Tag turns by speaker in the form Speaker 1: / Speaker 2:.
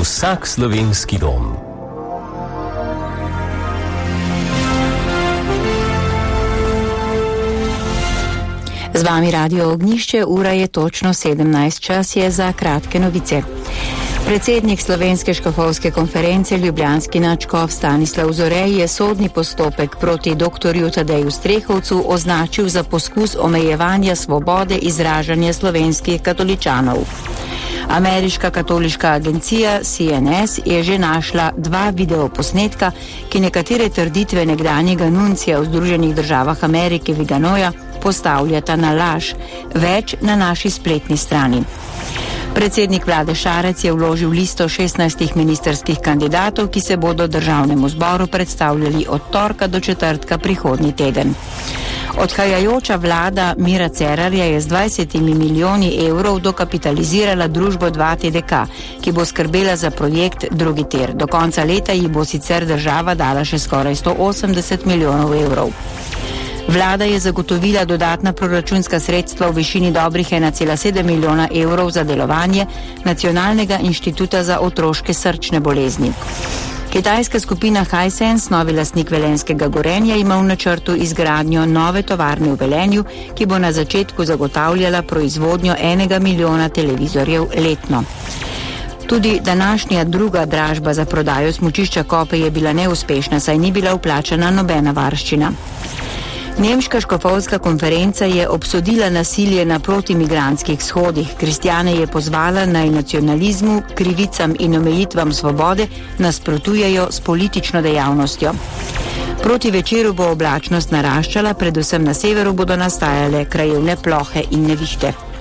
Speaker 1: vsak slovenski dom.
Speaker 2: Z vami Radio Ognjišče, ura je točno 17, čas je za kratke novice. Predsednik Slovenske škofovske konference ljubljanski nadškof Stanislav Zorej je sodni postopek proti doktorju Tadeju Strehovcu označil za poskus omejevanja svobode izražanja slovenskih katoličanov. Ameriška katoliška agencija CNS je že našla 2 videoposnetka, ki nekatere trditve nekdanjega nuncija v Združenih državah Amerike Viganoja postavljata na laž. Več na naši spletni strani. Predsednik vlade Šarec je vložil listo 16 ministerskih kandidatov, ki se bodo državnemu zboru predstavljali od torka do četrtka prihodnji teden. Odhajajoča vlada Mira Cerarja je z 20 milijoni evrov dokapitalizirala družbo 2TDK, ki bo skrbela za projekt drugi tir. Do konca leta ji bo sicer država dala še skoraj 180 milijonov evrov. Vlada je zagotovila dodatna proračunska sredstva v višini dobrih 1,7 milijona evrov za delovanje Nacionalnega inštituta za otroške srčne bolezni. Kitajska skupina Hisense, novi lastnik velenjskega Gorenja, ima v načrtu izgradnjo nove tovarne v Velenju, ki bo na začetku zagotavljala proizvodnjo 1 milijona televizorjev letno. Tudi današnja druga dražba za prodajo smučišča Kope je bila neuspešna, saj ni bila vplačana nobena varščina. Nemška škofovska konferenca je obsodila nasilje na protimigrantskih shodih. Kristjane je pozvala naj nacionalizmu, krivicam in omejitvam svobode nasprotujejo s politično dejavnostjo. Proti večeru bo oblačnost naraščala, predvsem na severu bodo nastajale krajevne plohe in nevihte.